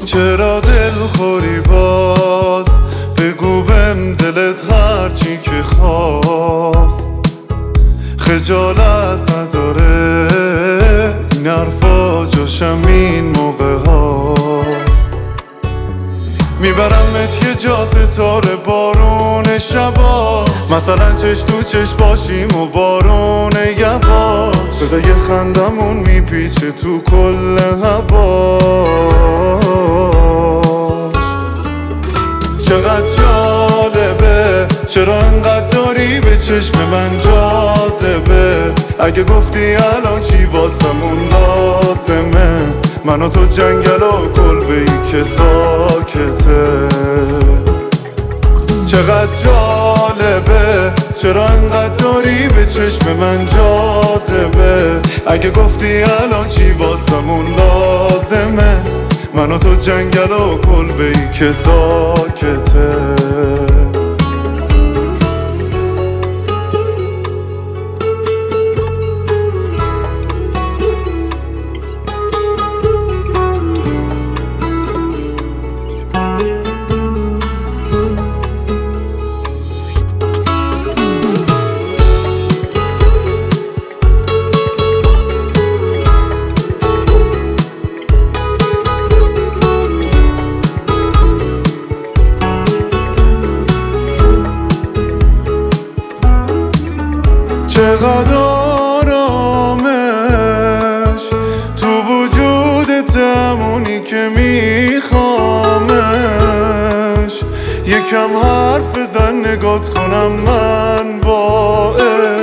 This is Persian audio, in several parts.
چرا دل خوری باز؟ بگو بهم دلت هرچی که خواست. خجالت نداره این حرفا، جاشم این موقع هاست. میبرمت یه جا ستاره بارون شبا، مثلا چش تو چش باشیم و بارون یبا. صدای خندمون میپیچه تو کل هواش. چقدر جالبه، چرا انقدر داری به چشم من جاذبه. اگه گفتی الان چی واسمون لازمه، من و تو جنگل و کلبه‌ای که ساکته. چقدر جالبه، چرا انقدر داری به چشم من جاذبه. اگه گفتی الان چی واسمون لازمه، من و تو جنگل و کلبه‌ای که ساکته. چقدر آرامش تو وجودت، همونی که میخوامش. یکم حرف بزن نگات کنم من با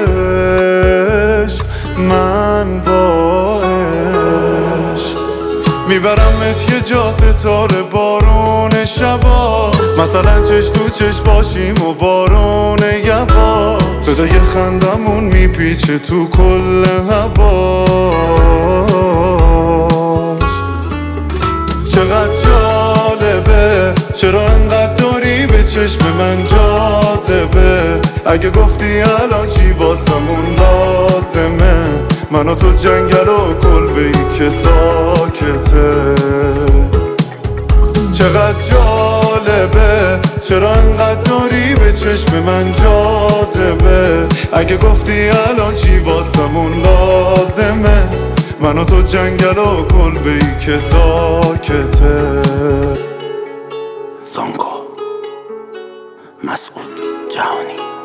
عشق، من با عشق. میبرمت یه جا ستاره بارون شبا، مثلا چش تو چش باشیم و بارون یبا. صدای خندمون میپیچه تو کل هواش. چقدر جالبه، چرا انقدر داری به چشم من جاذبه. اگه گفتی الان چی واسمون لازمه، من و تو جنگل و کلبه‌ای که ساکته. چقدر جالبه، چرا انقدر داری به چشم من جاذبه. اگه گفتی الان چی واسمون لازمه، من و تو جنگل و کلبه‌ای که ساکته. زانگو مسعود جهانی.